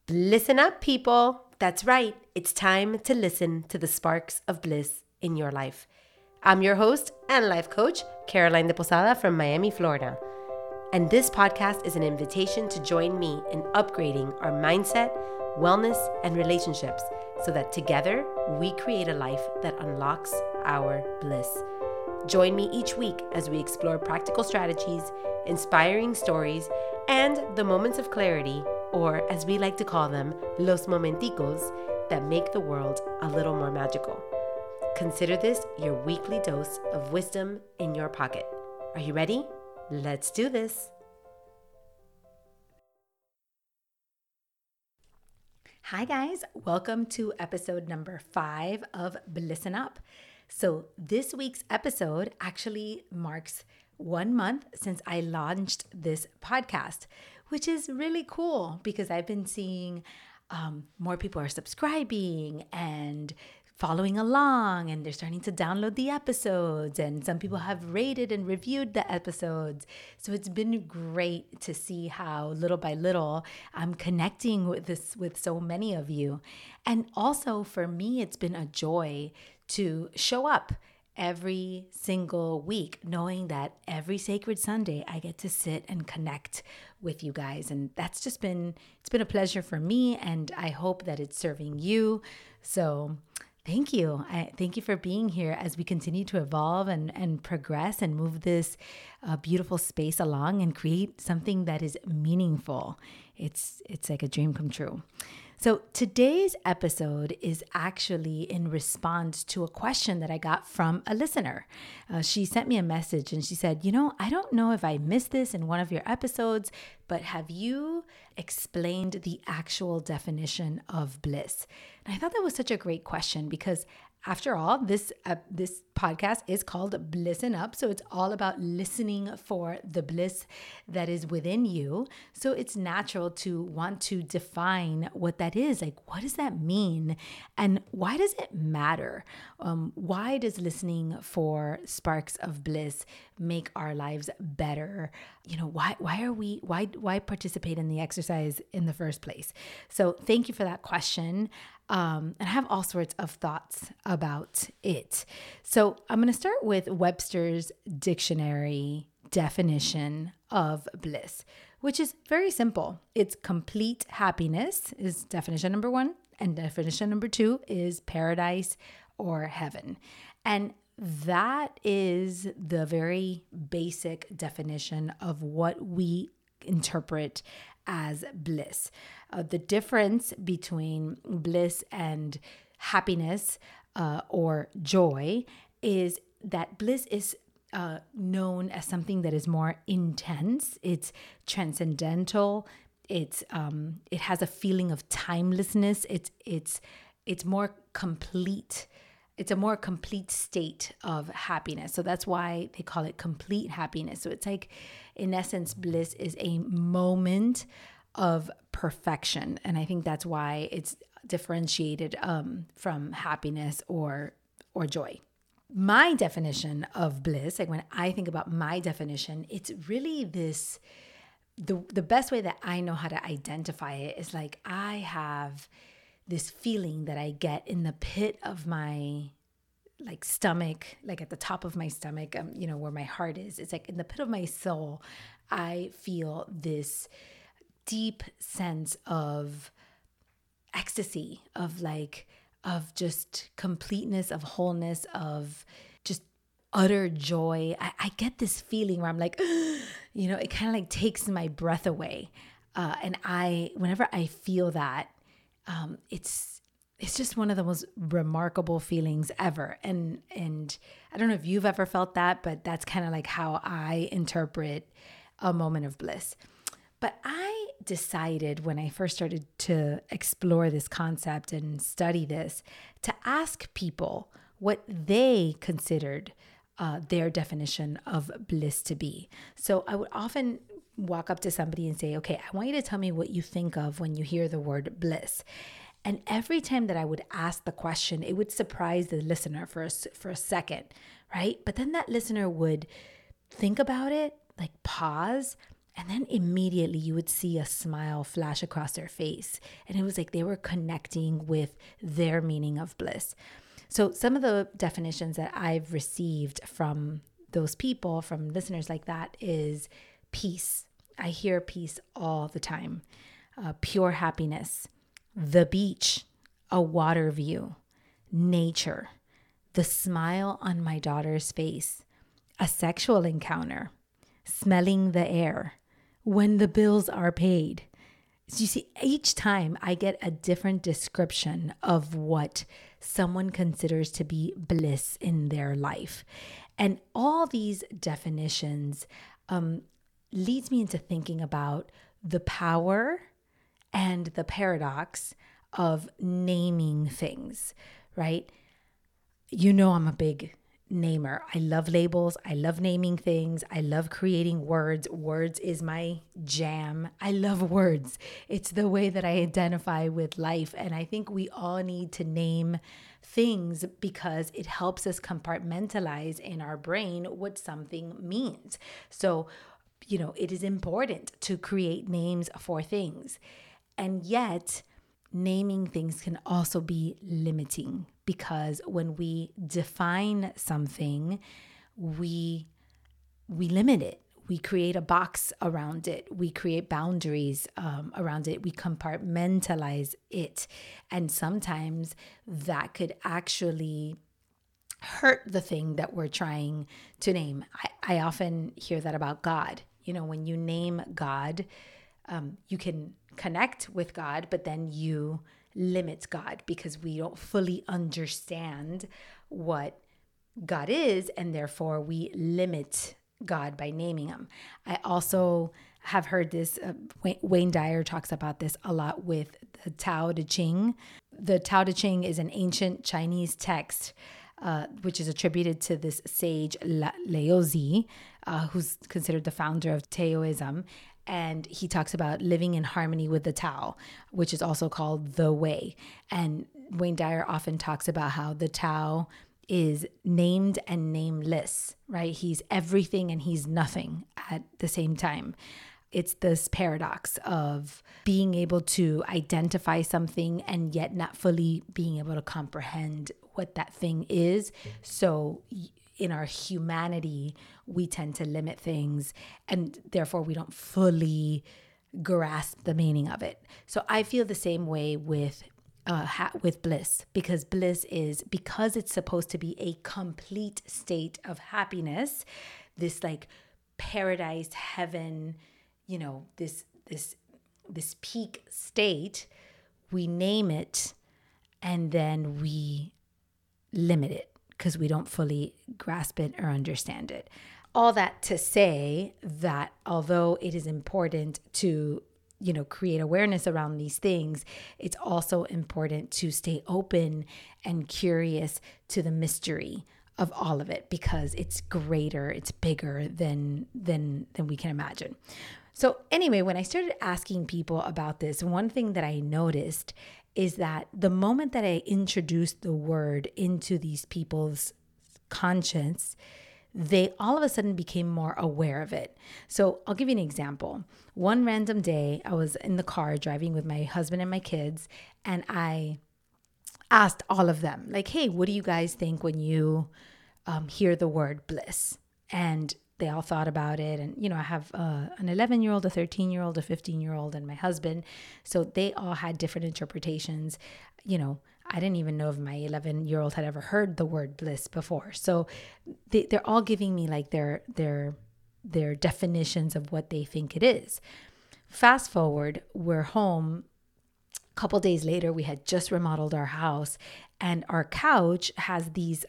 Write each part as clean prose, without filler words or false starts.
Listen up, people. That's right. It's time to listen to the sparks of bliss in your life. I'm your host and life coach, Caroline de Posada from Miami, Florida. And this podcast is an invitation to join me in upgrading our mindset, wellness, and relationships so that together we create a life that unlocks our bliss. Join me each week as we explore practical strategies, inspiring stories, and the moments of clarity, or as we like to call them, los momenticos, that make the world a little more magical. Consider this your weekly dose of wisdom in your pocket. Are you ready? Let's do this. Hi guys, welcome to episode number 5 of Listen Up. So this week's episode actually marks 1 month since I launched this podcast, which is really cool because I've been seeing more people are subscribing and following along, and they're starting to download the episodes, and some people have rated and reviewed the episodes. So it's been great to see how little by little I'm connecting with so many of you. And also for me, it's been a joy to show up every single week, knowing that every sacred Sunday I get to sit and connect with you guys. And it's been a pleasure for me, and I hope that it's serving you. So thank you. Thank you for being here as we continue to evolve and progress and move this beautiful space along and create something that is meaningful. It's like a dream come true. So today's episode is actually in response to a question that I got from a listener. She sent me a message and she said, I don't know if I missed this in one of your episodes, but have you explained the actual definition of bliss? And I thought that was such a great question because after all, this podcast is called Listen Up. So it's all about listening for the bliss that is within you. So it's natural to want to define what that is. Like, what does that mean? And why does it matter? Why does listening for sparks of bliss make our lives better? Why participate in the exercise in the first place? So thank you for that question. And I have all sorts of thoughts about it. So I'm going to start with Webster's dictionary definition of bliss, which is very simple. It's complete happiness is definition number 1. And definition number 2 is paradise or heaven. And that is the very basic definition of what we interpret as bliss. The difference between bliss and happiness or joy is that bliss is known as something that is more intense. It's transcendental. It has a feeling of timelessness. It's more complete. It's a more complete state of happiness. So that's why they call it complete happiness. So it's like, in essence, bliss is a moment of perfection. And I think that's why it's differentiated from happiness or joy. My definition of bliss, like when I think about my definition, it's really this, the best way that I know how to identify it is like I have this feeling that I get in the pit of my stomach, like at the top of my stomach, where my heart is. It's like in the pit of my soul, I feel this deep sense of ecstasy, of just completeness, of wholeness, of just utter joy. I get this feeling where I'm like, it kind of like takes my breath away. And whenever I feel that, it's just one of the most remarkable feelings ever. And I don't know if you've ever felt that, but that's kind of like how I interpret a moment of bliss. But I decided when I first started to explore this concept and study this, to ask people what they considered their definition of bliss to be. So I would often walk up to somebody and say, okay, I want you to tell me what you think of when you hear the word bliss. And every time that I would ask the question, it would surprise the listener for a second, right? But then that listener would think about it, like pause, And then immediately you would see a smile flash across their face. And it was like they were connecting with their meaning of bliss. So some of the definitions that I've received from those people, from listeners like that, is peace. I hear peace all the time. Pure happiness, the beach, a water view, nature, the smile on my daughter's face, a sexual encounter, smelling the air, when the bills are paid. So you see, each time I get a different description of what someone considers to be bliss in their life. And all these definitions leads me into thinking about the power and the paradox of naming things, right? You know, I'm a big namer. I love labels. I love naming things. I love creating words. Words is my jam. I love words. It's the way that I identify with life. And I think we all need to name things because it helps us compartmentalize in our brain what something means. So, you know, it is important to create names for things. And yet, naming things can also be limiting because when we define something, we limit it. We create a box around it. We create boundaries around it. We compartmentalize it. And sometimes that could actually hurt the thing that we're trying to name. I often hear that about God. You know, when you name God, you can connect with God, but then you limit God because we don't fully understand what God is, and therefore we limit God by naming him. I also have heard this, Wayne Dyer talks about this a lot with the Tao Te Ching. The Tao Te Ching is an ancient Chinese text which is attributed to this sage Laozi, who's considered the founder of Taoism. And he talks about living in harmony with the Tao, which is also called the Way. And Wayne Dyer often talks about how the Tao is named and nameless, right? He's everything and he's nothing at the same time. It's this paradox of being able to identify something and yet not fully being able to comprehend what that thing is. So in our humanity, we tend to limit things and therefore we don't fully grasp the meaning of it. So I feel the same way with bliss, because bliss is, because it's supposed to be a complete state of happiness, this like paradise, heaven, you know, this peak state, we name it and then we limit it because we don't fully grasp it or understand it. All that to say that although it is important to, you know, create awareness around these things, it's also important to stay open and curious to the mystery of all of it, because it's greater, it's bigger than we can imagine. So anyway, when I started asking people about this, one thing that I noticed is that the moment that I introduced the word into these people's conscience, they all of a sudden became more aware of it. So I'll give you an example. One random day, I was in the car driving with my husband and my kids, and I asked all of them, like, hey, what do you guys think when you hear the word bliss? And they all thought about it. And, you know, I have an 11-year-old, a 13-year-old, a 15-year-old, and my husband. So they all had different interpretations. You know, I didn't even know if my 11-year-old had ever heard the word bliss before. So they're all giving me like their definitions of what they think it is. Fast forward, we're home. A couple days later, we had just remodeled our house, and our couch has these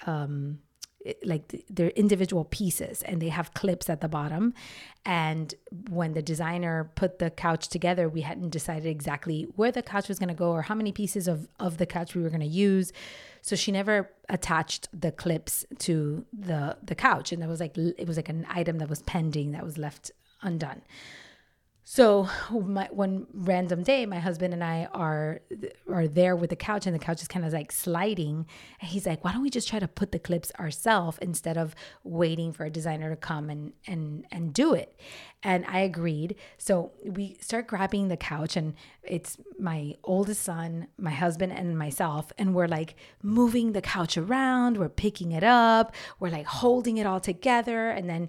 like they're individual pieces and they have clips at the bottom. And when the designer put the couch together, we hadn't decided exactly where the couch was going to go or how many pieces of the couch we were going to use. So she never attached the clips to the couch. And it was like an item that was pending, that was left undone. So one random day, my husband and I are there with the couch, and the couch is kind of like sliding. And he's like, "Why don't we just try to put the clips ourselves instead of waiting for a designer to come and do it?" And I agreed. So we start grabbing the couch, and it's my oldest son, my husband, and myself, and we're like moving the couch around. We're picking it up. We're like holding it all together, and then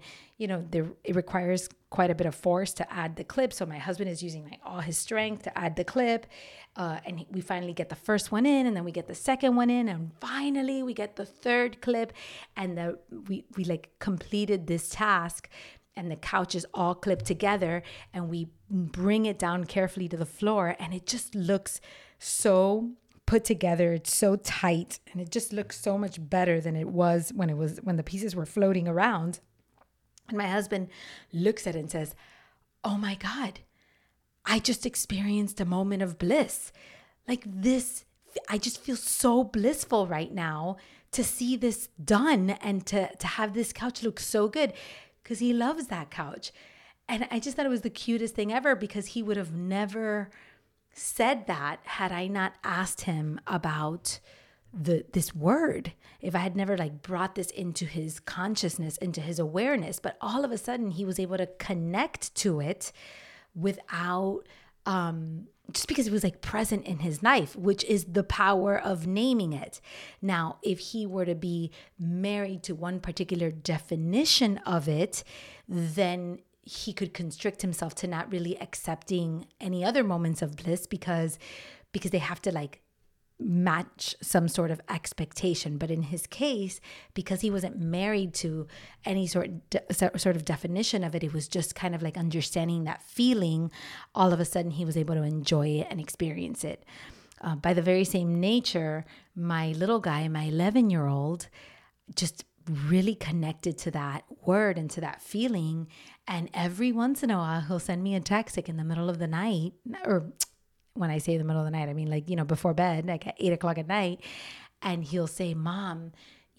it requires quite a bit of force to add the clip. So my husband is using like all his strength to add the clip. And we finally get the first one in, and then we get the second one in, and finally we get the third clip. And we like completed this task, and the couch is all clipped together, and we bring it down carefully to the floor, and it just looks so put together. It's so tight, and it just looks so much better than it was when the pieces were floating around. And my husband looks at it and says, "Oh my God, I just experienced a moment of bliss. Like this, I just feel so blissful right now to see this done and to have this couch look so good," because he loves that couch. And I just thought it was the cutest thing ever, because he would have never said that had I not asked him about this word, if I had never like brought this into his consciousness, into his awareness. But all of a sudden he was able to connect to it without just because it was like present in his life, which is the power of naming it. Now, if he were to be married to one particular definition of it, then he could constrict himself to not really accepting any other moments of bliss, because they have to like match some sort of expectation. But in his case, because he wasn't married to any sort of definition of it, it was just kind of like understanding that feeling. All of a sudden, he was able to enjoy it and experience it. By the very same nature, my little guy, my 11-year-old, just really connected to that word and to that feeling. And every once in a while, he'll send me a text like in the middle of the night, or when I say the middle of the night, I mean like, before bed, like at 8 o'clock at night. And he'll say, "Mom,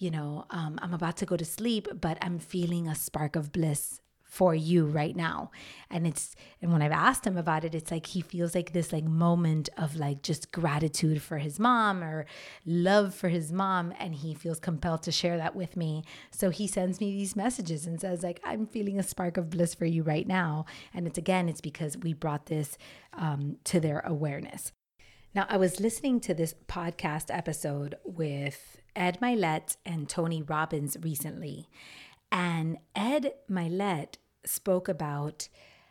I'm about to go to sleep, but I'm feeling a spark of bliss for you right now." And when I've asked him about it, it's like he feels like this like moment of like just gratitude for his mom or love for his mom, and he feels compelled to share that with me. So he sends me these messages and says like, "I'm feeling a spark of bliss for you right now." And it's because we brought this to their awareness. Now, I was listening to this podcast episode with Ed Mylett and Tony Robbins recently, and Ed Mylett spoke about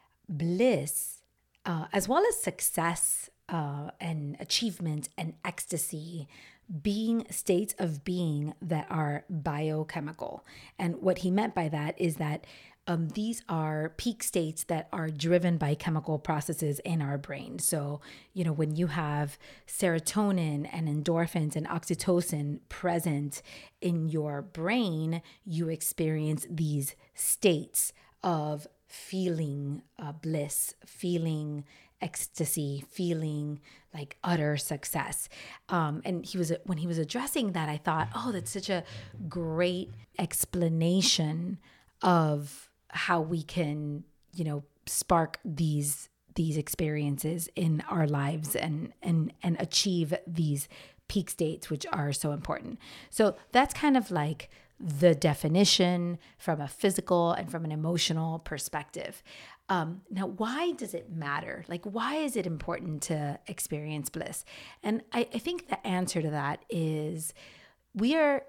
bliss as well as success and achievement and ecstasy being states of being that are biochemical. And what he meant by that is that these are peak states that are driven by chemical processes in our brain. So, when you have serotonin and endorphins and oxytocin present in your brain, you experience these states of feeling bliss, feeling ecstasy, feeling like utter success. And when he was addressing that, I thought, oh, that's such a great explanation of how we can, spark these experiences in our lives and achieve these peak states, which are so important. So that's kind of like the definition from a physical and from an emotional perspective. Now, why does it matter? Like, why is it important to experience bliss? And I think the answer to that is we are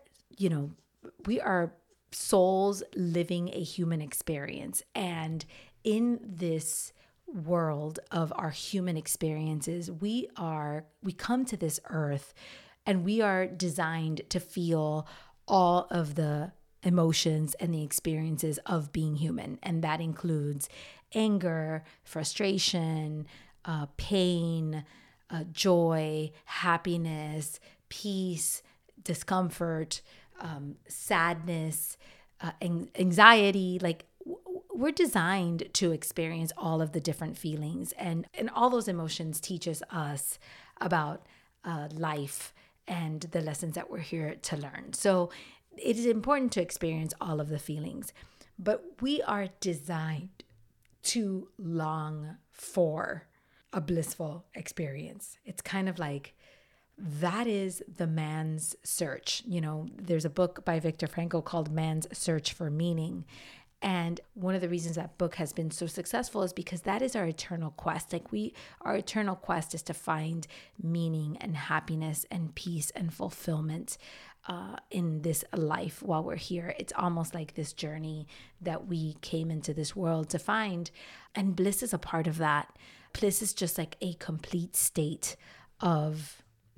souls living a human experience. And in this world of our human experiences, we come to this earth and we are designed to feel all of the emotions and the experiences of being human. And that includes anger, frustration, pain, joy, happiness, peace, discomfort, sadness, anxiety. Like we're designed to experience all of the different feelings, and all those emotions teaches us about life and the lessons that we're here to learn. So it is important to experience all of the feelings, but we are designed to long for a blissful experience. It's kind of like that is the man's search. There's a book by Viktor Frankl called Man's Search for Meaning. And one of the reasons that book has been so successful is because that is our eternal quest. Our eternal quest is to find meaning and happiness and peace and fulfillment in this life while we're here. It's almost like this journey that we came into this world to find. And bliss is a part of that. Bliss is just like a complete state of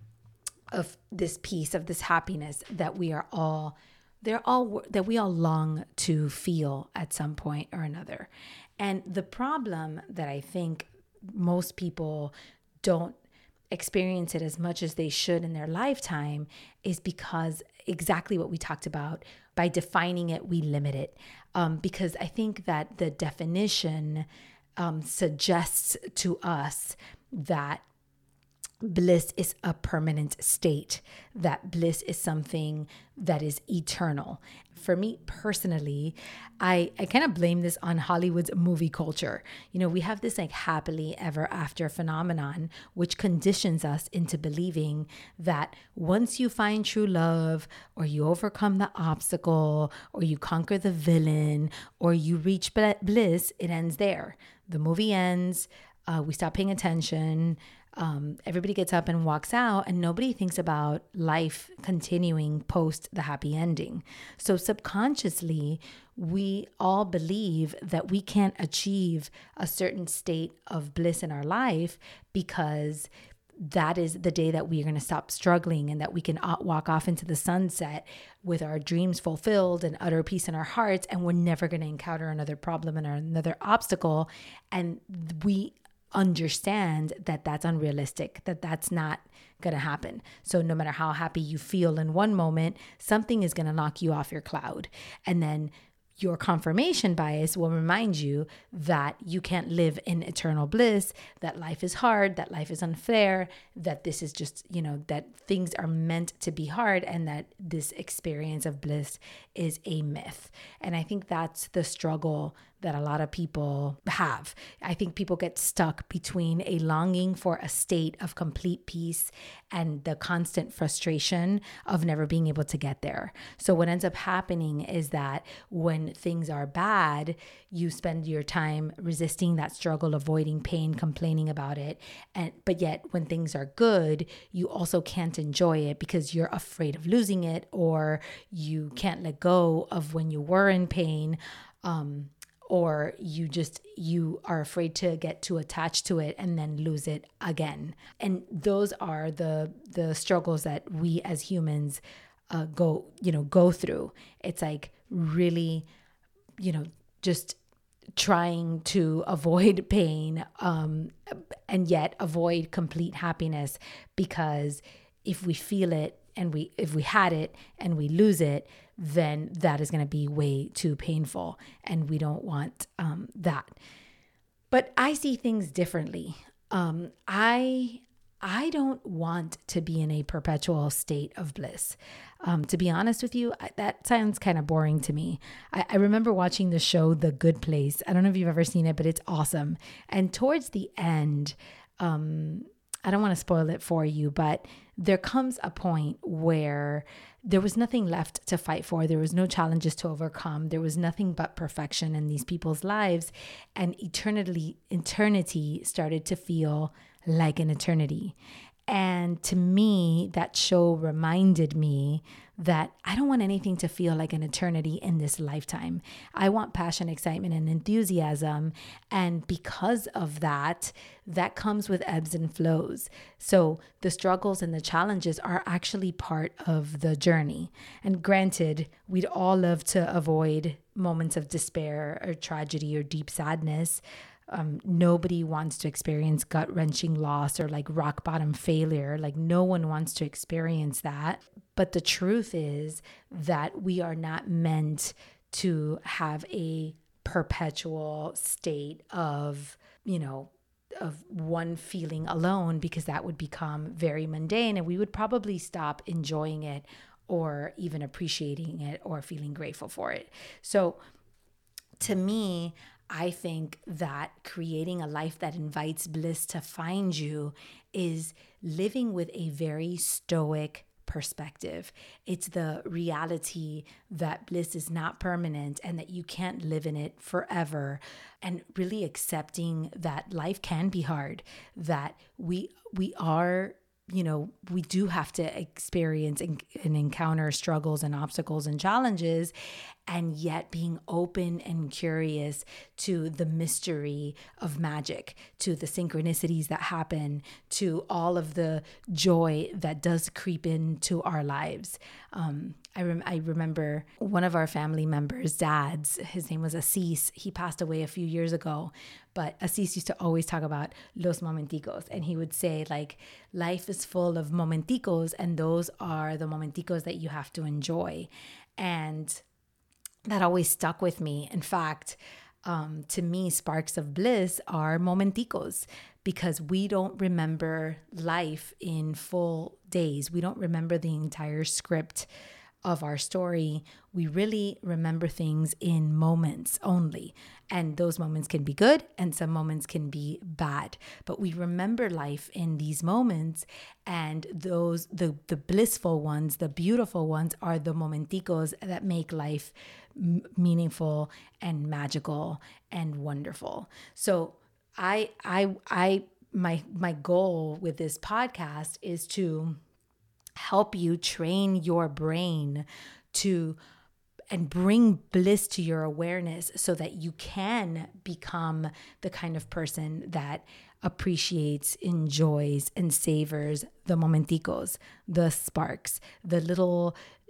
this peace, of this happiness that we all long to feel at some point or another. And the problem that I think most people don't experience it as much as they should in their lifetime is because exactly what we talked about. By defining it, we limit it. Because I think that the definition suggests to us that bliss is a permanent state, that bliss is something that is eternal. For me personally, I kind of blame this on Hollywood's movie culture. We have this like happily ever after phenomenon, which conditions us into believing that once you find true love, or you overcome the obstacle, or you conquer the villain, or you reach bliss, it ends there. The movie ends, we stop paying attention, everybody gets up and walks out, and nobody thinks about life continuing post the happy ending. So subconsciously, we all believe that we can't achieve a certain state of bliss in our life because that is the day that we are going to stop struggling, and that we can walk off into the sunset with our dreams fulfilled and utter peace in our hearts, and we're never going to encounter another problem and another obstacle. And we understand that that's unrealistic, that that's not going to happen. So no matter how happy you feel in one moment, something is going to knock you off your cloud. And then your confirmation bias will remind you that you can't live in eternal bliss, that life is hard, that life is unfair, that this is just, that things are meant to be hard, and that this experience of bliss is a myth. And I think that's the struggle that a lot of people have. I think people get stuck between a longing for a state of complete peace and the constant frustration of never being able to get there. So what ends up happening is that when things are bad, you spend your time resisting that struggle, avoiding pain, complaining about it. But yet when things are good, you also can't enjoy it because you're afraid of losing it, or you can't let go of when you were in pain. Or you are afraid to get too attached to it and then lose it again. And those are the struggles that we as humans go through. It's like really, just trying to avoid pain and yet avoid complete happiness, because if we feel it and if we had it and we lose it, then that is going to be way too painful, and we don't want that. But I see things differently. I don't want to be in a perpetual state of bliss. To be honest with you, that sounds kind of boring to me. I remember watching the show The Good Place. I don't know if you've ever seen it, but it's awesome. And towards the end, I don't want to spoil it for you, but there comes a point where there was nothing left to fight for. There was no challenges to overcome. There was nothing but perfection in these people's lives. And eternity started to feel like an eternity. And to me, that show reminded me that I don't want anything to feel like an eternity in this lifetime. I want passion, excitement, and enthusiasm. And because of that, that comes with ebbs and flows. So the struggles and the challenges are actually part of the journey. And granted, we'd all love to avoid moments of despair or tragedy or deep sadness. Nobody wants to experience gut-wrenching loss or like rock bottom failure. Like no one wants to experience that. But the truth is that we are not meant to have a perpetual state of one feeling alone, because that would become very mundane and we would probably stop enjoying it or even appreciating it or feeling grateful for it. So to me, I think that creating a life that invites bliss to find you is living with a very stoic perspective. It's the reality that bliss is not permanent and that you can't live in it forever, and really accepting that life can be hard, that we are, we do have to experience and encounter struggles and obstacles and challenges, and yet being open and curious to the mystery of magic, to the synchronicities that happen, to all of the joy that does creep into our lives. I remember one of our family members' dads, his name was Assis. He passed away a few years ago, but Assis used to always talk about los momenticos. And he would say, like, life is full of momenticos, and those are the momenticos that you have to enjoy. And that always stuck with me. In fact, to me, sparks of bliss are momenticos, because we don't remember life in full days. We don't remember the entire script of our story. We really remember things in moments only. And those moments can be good and some moments can be bad. But we remember life in these moments, and those the blissful ones, the beautiful ones, are the momenticos that make life meaningful and magical and wonderful. So my goal with this podcast is to help you train your brain to and bring bliss to your awareness, so that you can become the kind of person that appreciates, enjoys, and savors the momenticos, the sparks, the little,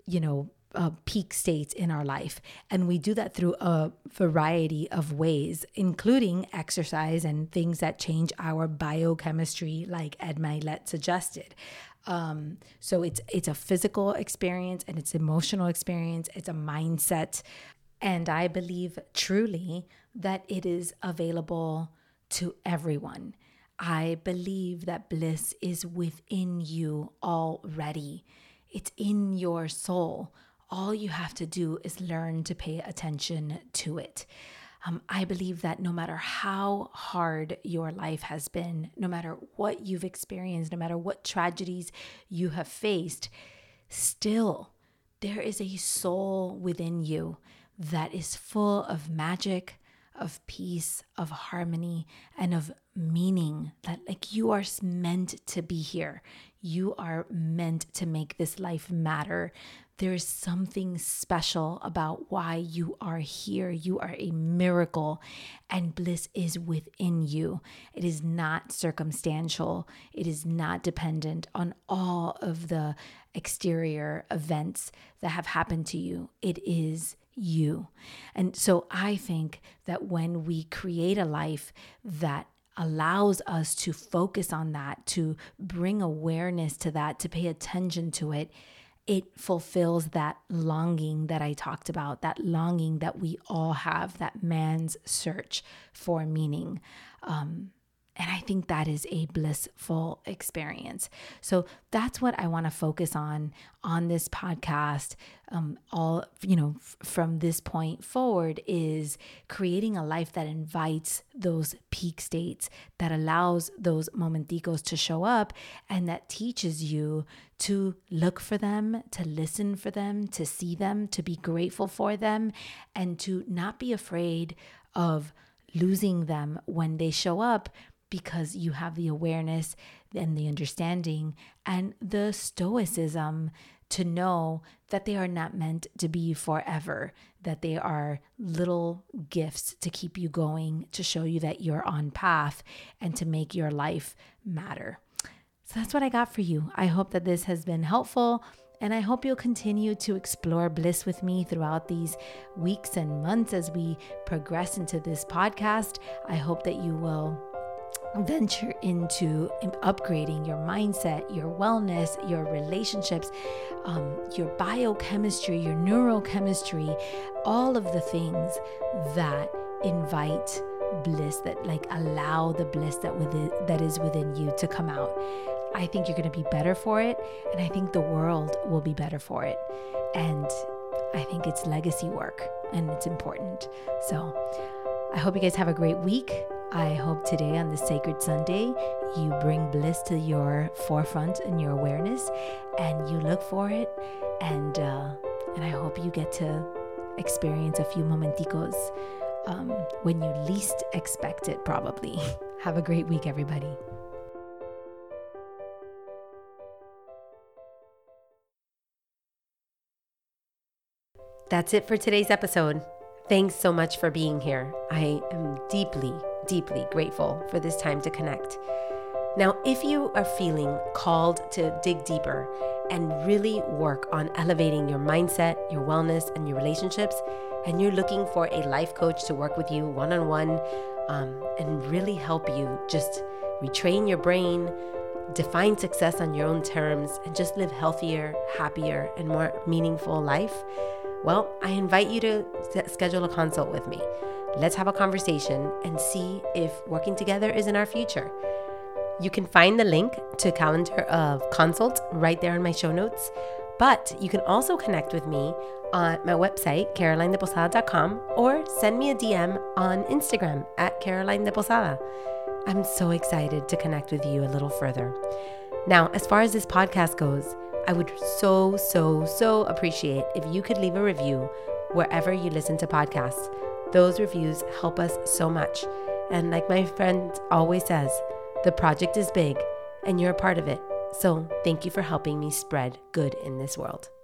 peak states in our life. And we do that through a variety of ways, including exercise and things that change our biochemistry, like Ed Mylett suggested. So it's a physical experience, and it's an emotional experience. It's a mindset. And I believe truly that it is available to everyone. I believe that bliss is within you already. It's in your soul. All you have to do is learn to pay attention to it. I believe that no matter how hard your life has been, no matter what you've experienced, no matter what tragedies you have faced, still there is a soul within you that is full of magic, of peace, of harmony, and of meaning. That, like, you are meant to be here. You are meant to make this life matter. There is something special about why you are here. You are a miracle, and bliss is within you. It is not circumstantial. It is not dependent on all of the exterior events that have happened to you. It is you. And so I think that when we create a life that allows us to focus on that, to bring awareness to that, to pay attention to it, it fulfills that longing that I talked about, that longing that we all have, that man's search for meaning. And I think that is a blissful experience. So that's what I want to focus on this podcast. From this point forward, is creating a life that invites those peak states, that allows those momenticos to show up, and that teaches you to look for them, to listen for them, to see them, to be grateful for them, and to not be afraid of losing them when they show up, because you have the awareness and the understanding and the stoicism to know that they are not meant to be forever, that they are little gifts to keep you going, to show you that you're on path, and to make your life matter. So that's what I got for you. I hope that this has been helpful, and I hope you'll continue to explore bliss with me throughout these weeks and months as we progress into this podcast. I hope that you will venture into upgrading your mindset, your wellness, your relationships, your biochemistry, your neurochemistry, all of the things that invite bliss, that allow the bliss that is within you to come out. I think you're going to be better for it, and I think the world will be better for it. And I think it's legacy work, and it's important. So I hope you guys have a great week. I hope today on this Sacred Sunday, you bring bliss to your forefront and your awareness, and you look for it. And I hope you get to experience a few momenticos when you least expect it, probably. Have a great week, everybody. That's it for today's episode. Thanks so much for being here. I am deeply, deeply grateful for this time to connect. Now, if you are feeling called to dig deeper and really work on elevating your mindset, your wellness, and your relationships, and you're looking for a life coach to work with you one-on-one and really help you just retrain your brain, define success on your own terms, and just live healthier, happier, and more meaningful life, well, I invite you to schedule a consult with me. Let's have a conversation and see if working together is in our future. You can find the link to a calendar of consult right there in my show notes, but you can also connect with me on my website, carolinedeposada.com, or send me a DM on Instagram at carolinedeposada. I'm so excited to connect with you a little further. Now, as far as this podcast goes, I would so appreciate if you could leave a review wherever you listen to podcasts. Those reviews help us so much. And like my friend always says, the project is big and you're a part of it. So thank you for helping me spread good in this world.